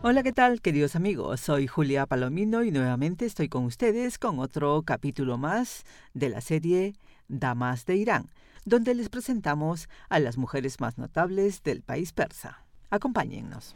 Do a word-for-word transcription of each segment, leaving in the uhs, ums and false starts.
Hola, ¿qué tal, queridos amigos? Soy Julia Palomino y nuevamente estoy con ustedes con otro capítulo más de la serie Damas de Irán, donde les presentamos a las mujeres más notables del país persa. Acompáñennos.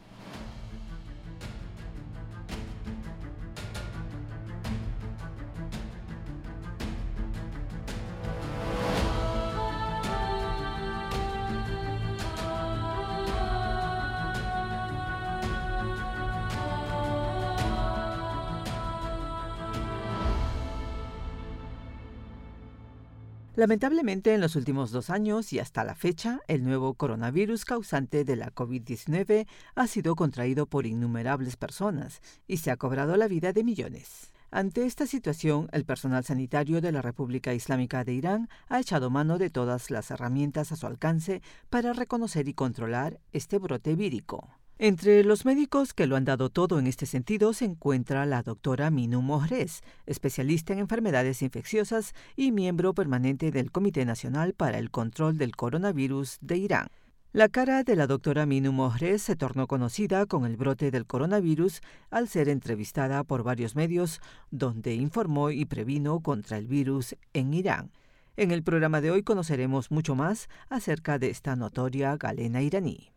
Lamentablemente, en los últimos dos años y hasta la fecha, el nuevo coronavirus causante de la COVID diecinueve ha sido contraído por innumerables personas y se ha cobrado la vida de millones. Ante esta situación, el personal sanitario de la República Islámica de Irán ha echado mano de todas las herramientas a su alcance para reconocer y controlar este brote vírico. Entre los médicos que lo han dado todo en este sentido se encuentra la doctora Minu Mohrez, especialista en enfermedades infecciosas y miembro permanente del Comité Nacional para el Control del Coronavirus de Irán. La cara de la doctora Minu Mohrez se tornó conocida con el brote del coronavirus al ser entrevistada por varios medios donde informó y previno contra el virus en Irán. En el programa de hoy conoceremos mucho más acerca de esta notoria galena iraní.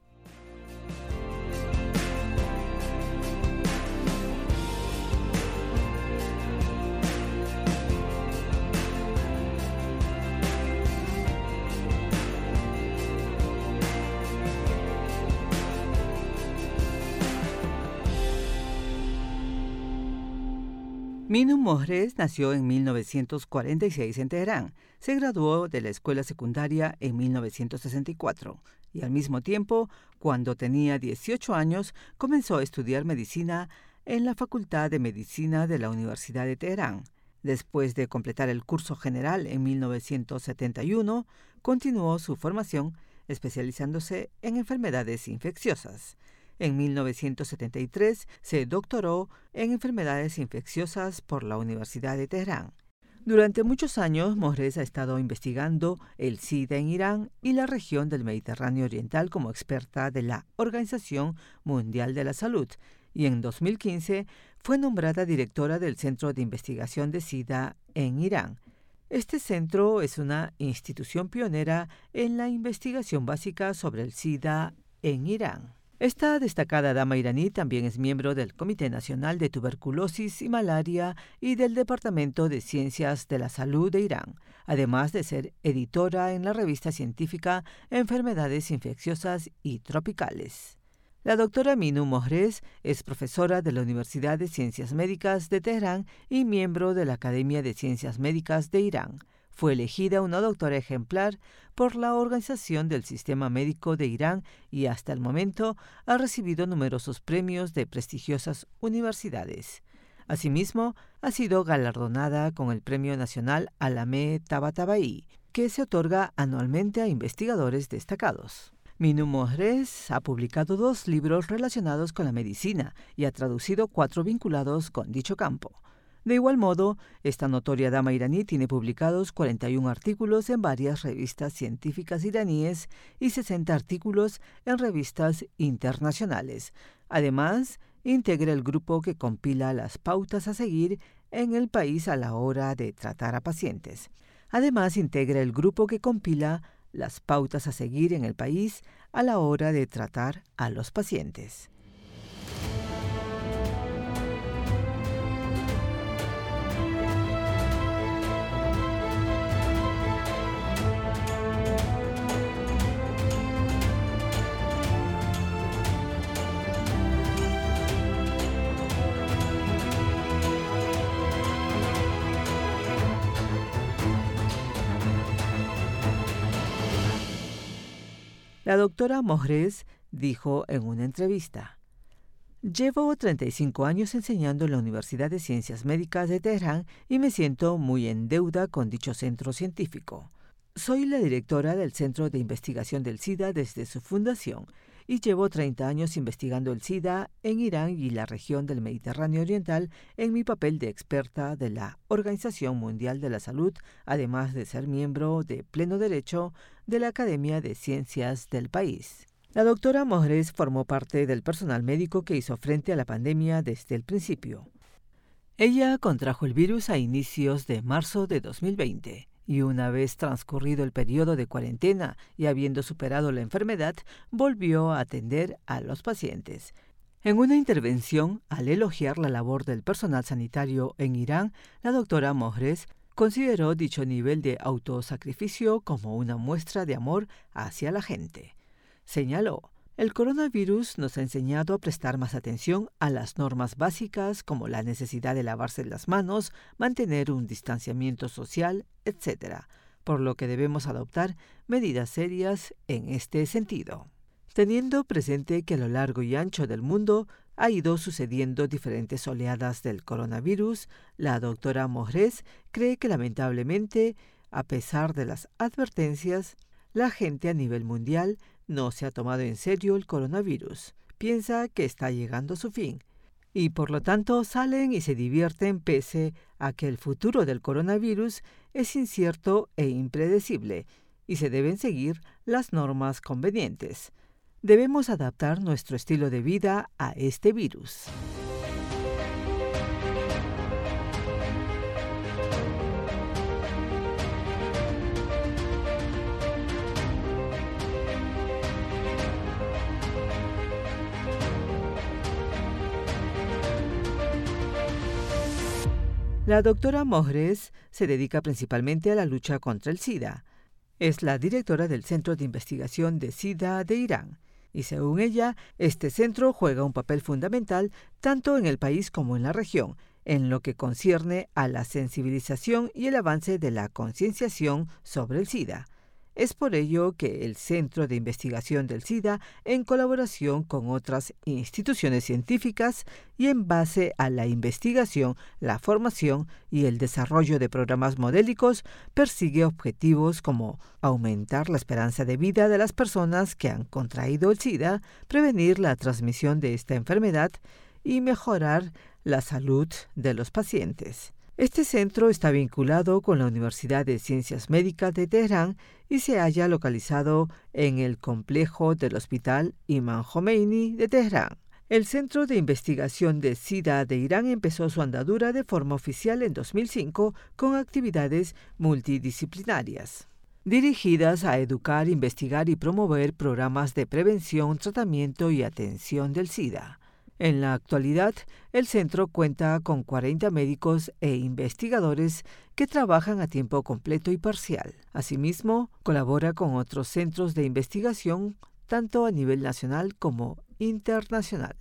Minu Mohrez nació en mil novecientos cuarenta y seis en Teherán. Se graduó de la escuela secundaria en mil novecientos sesenta y cuatro y al mismo tiempo, cuando tenía dieciocho años, comenzó a estudiar medicina en la Facultad de Medicina de la Universidad de Teherán. Después de completar el curso general en mil novecientos setenta y uno, continuó su formación especializándose en enfermedades infecciosas. En mil novecientos setenta y tres se doctoró en enfermedades infecciosas por la Universidad de Teherán. Durante muchos años, Mohrez ha estado investigando el SIDA en Irán y la región del Mediterráneo Oriental como experta de la Organización Mundial de la Salud, y en dos mil quince fue nombrada directora del Centro de Investigación de SIDA en Irán. Este centro es una institución pionera en la investigación básica sobre el SIDA en Irán. Esta destacada dama iraní también es miembro del Comité Nacional de Tuberculosis y Malaria y del Departamento de Ciencias de la Salud de Irán, además de ser editora en la revista científica Enfermedades Infecciosas y Tropicales. La doctora Minu Mohrez es profesora de la Universidad de Ciencias Médicas de Teherán y miembro de la Academia de Ciencias Médicas de Irán. Fue elegida una doctora ejemplar por la Organización del Sistema Médico de Irán y hasta el momento ha recibido numerosos premios de prestigiosas universidades. Asimismo, ha sido galardonada con el Premio Nacional Alamé Tabatabai, que se otorga anualmente a investigadores destacados. Minu Mohrez ha publicado dos libros relacionados con la medicina y ha traducido cuatro vinculados con dicho campo. De igual modo, esta notoria dama iraní tiene publicados cuarenta y un artículos en varias revistas científicas iraníes y sesenta artículos en revistas internacionales. Además, integra el grupo que compila las pautas a seguir en el país a la hora de tratar a pacientes. Además, integra el grupo que compila las pautas a seguir en el país a la hora de tratar a los pacientes. La doctora Mohrez dijo en una entrevista: «Llevo treinta y cinco años enseñando en la Universidad de Ciencias Médicas de Teherán y me siento muy en deuda con dicho centro científico. Soy la directora del Centro de Investigación del SIDA desde su fundación y llevo treinta años investigando el SIDA en Irán y la región del Mediterráneo Oriental en mi papel de experta de la Organización Mundial de la Salud, además de ser miembro de pleno derecho de la Academia de Ciencias del país». La doctora Mohres formó parte del personal médico que hizo frente a la pandemia desde el principio. Ella contrajo el virus a inicios de marzo de dos mil veinte y una vez transcurrido el periodo de cuarentena y habiendo superado la enfermedad, volvió a atender a los pacientes. En una intervención, al elogiar la labor del personal sanitario en Irán, la doctora Mohres consideró dicho nivel de autosacrificio como una muestra de amor hacia la gente. Señaló: el coronavirus nos ha enseñado a prestar más atención a las normas básicas como la necesidad de lavarse las manos, mantener un distanciamiento social, etcétera, por lo que debemos adoptar medidas serias en este sentido. Teniendo presente que a lo largo y ancho del mundo ha ido sucediendo diferentes oleadas del coronavirus, la doctora Mohres cree que lamentablemente, a pesar de las advertencias, la gente a nivel mundial no se ha tomado en serio el coronavirus, piensa que está llegando a su fin, y por lo tanto salen y se divierten pese a que el futuro del coronavirus es incierto e impredecible, y se deben seguir las normas convenientes. Debemos adaptar nuestro estilo de vida a este virus. La doctora Mohres se dedica principalmente a la lucha contra el SIDA. Es la directora del Centro de Investigación de SIDA de Irán. Y según ella, este centro juega un papel fundamental tanto en el país como en la región, en lo que concierne a la sensibilización y el avance de la concienciación sobre el SIDA. Es por ello que el Centro de Investigación del SIDA, en colaboración con otras instituciones científicas y en base a la investigación, la formación y el desarrollo de programas modélicos, persigue objetivos como aumentar la esperanza de vida de las personas que han contraído el SIDA, prevenir la transmisión de esta enfermedad y mejorar la salud de los pacientes. Este centro está vinculado con la Universidad de Ciencias Médicas de Teherán y se halla localizado en el complejo del Hospital Imam Jomeini de Teherán. El Centro de Investigación de SIDA de Irán empezó su andadura de forma oficial en dos mil cinco con actividades multidisciplinarias, dirigidas a educar, investigar y promover programas de prevención, tratamiento y atención del SIDA. En la actualidad, el centro cuenta con cuarenta médicos e investigadores que trabajan a tiempo completo y parcial. Asimismo, colabora con otros centros de investigación, tanto a nivel nacional como internacional.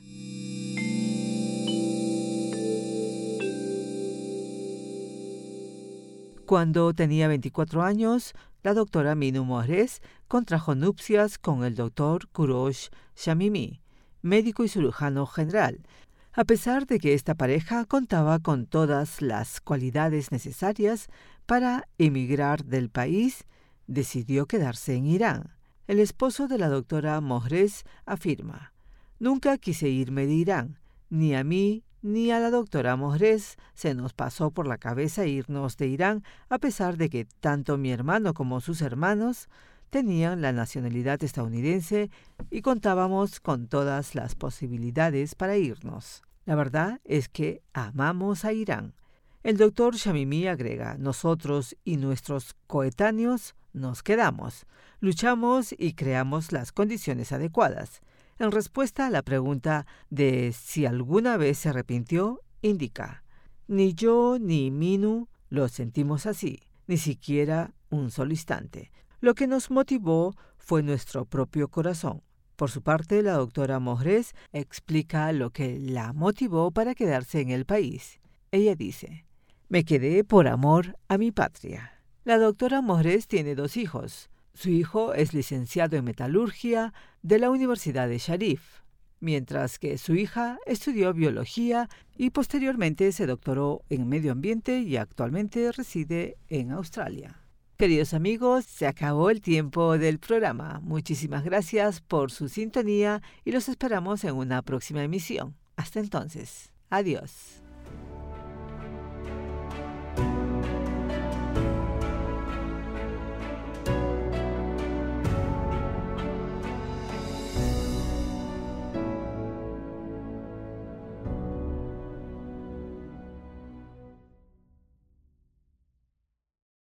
Cuando tenía veinticuatro años, la doctora Minu Mohres contrajo nupcias con el doctor Kurosh Shamimi, médico y cirujano general. A pesar de que esta pareja contaba con todas las cualidades necesarias para emigrar del país, decidió quedarse en Irán. El esposo de la doctora Mohres afirma: «Nunca quise irme de Irán, ni a mí ni a la doctora Mohres se nos pasó por la cabeza irnos de Irán, a pesar de que tanto mi hermano como sus hermanos tenían la nacionalidad estadounidense y contábamos con todas las posibilidades para irnos. La verdad es que amamos a Irán». El doctor Shamimi agrega: «Nosotros y nuestros coetáneos nos quedamos, luchamos y creamos las condiciones adecuadas». En respuesta a la pregunta de si alguna vez se arrepintió, indica: «Ni yo ni Minu lo sentimos así, ni siquiera un solo instante. Lo que nos motivó fue nuestro propio corazón». Por su parte, la doctora Mohres explica lo que la motivó para quedarse en el país. Ella dice: «Me quedé por amor a mi patria». La doctora Mohres tiene dos hijos. Su hijo es licenciado en metalurgia de la Universidad de Sharif, mientras que su hija estudió biología y posteriormente se doctoró en medio ambiente y actualmente reside en Australia. Queridos amigos, se acabó el tiempo del programa. Muchísimas gracias por su sintonía y los esperamos en una próxima emisión. Hasta entonces, adiós.